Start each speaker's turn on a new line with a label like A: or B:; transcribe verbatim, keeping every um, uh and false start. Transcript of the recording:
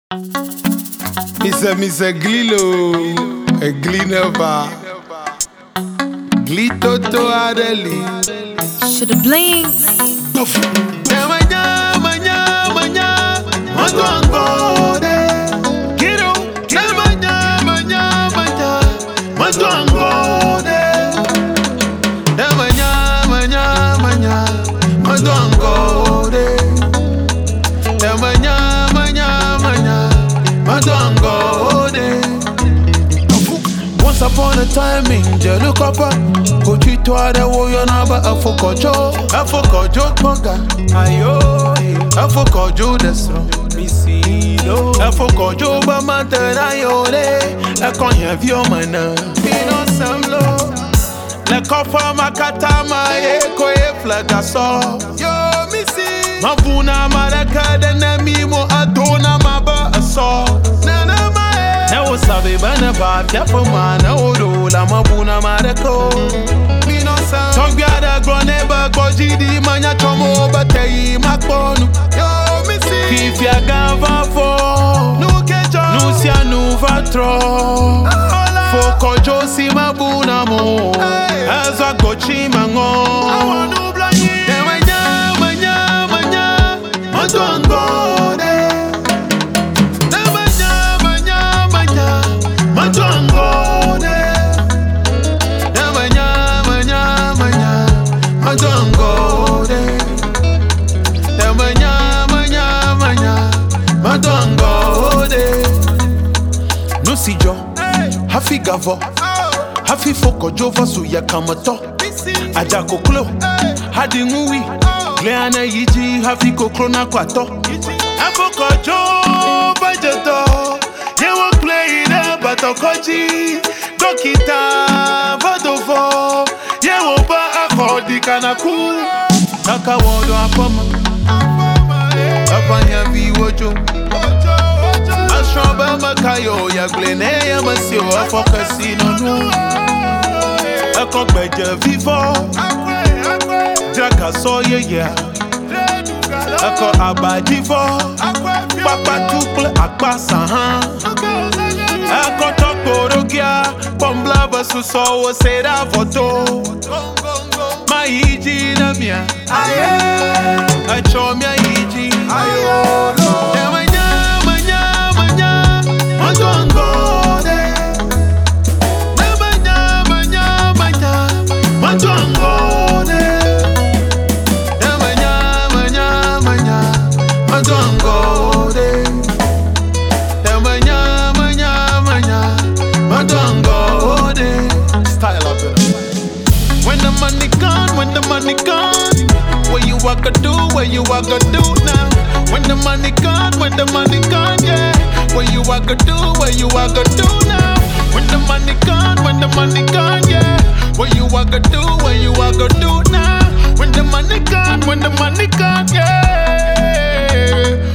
A: Mister Mister Glilo, a Glinova, Glitoto Adeli.
B: Shoulda blinks.
A: Manya, manya, manya, Matuango de. Kiro, manya, manya, manya, Matuango de. Manya, manya, manya, Matuango de. Manya, manya, manya, Matuango de. Once upon a time in Jelukapa, Kochitwa de Woyanaba, Afokojo, Afokojo Toga, Ayo, Afokojo Desro, Missilo, Afokojo Bamatayore, a conya Viomana, Pino Samlo, La Cofa Makatama, Eko Flagaso, Yo Missi, Mabuna Maraka, the Namimo Adona Maba, a saw, Nana. Never sabe bana ba tiapo mana odo la mabuna mareko. Mi no sa. Togbada groneba kojidi manya chomo batei makonu. Yo mi si. Fifia gava fo. Nu kejo. Nu sia nu vatro. Foko josi mabuna mo. Azwa gochi mango. Awonu blanyi. Manya manya manya. Matuango de. Matuango de, manya, manya, manya, Matuango de, manya, manya, manya, Matuango de. Nusijo, hafi gavo, hafi foko jova suya kamato, ajako klo, hadi ngui, gleana yiji hafi koklo na kwato, afoko jova jeto. Batokoji, Dokita, Vodofo, Yewoba, Akodi, Kanaku, Nakawodo, Apama, Apanya Viwojo, Ashaba Makayo, Yaglene, Yamasio, Afokasino, Akokbeja Vivo, Jaka Soya, Ako Abadivo, Papa Tuple, Akbasahan. Akoto porogia, pombla basu so será voto. Maiji na mia, aye, acho mia iji, ayo. Manya, manya, manya, Matuango de. Manya, manya, manya, Matuango de. Manya, manya, manya, Matuango de. Matuango de. Style up it. When the money gone, when the money gone, what you walk do, what you walk do now. When the money gone, when the money gone, yeah. What you walk do, what you walk do now. When the money gone, when the money gone, yeah. What you walk do, what you walk do now. When the money gone, when the money gone, yeah.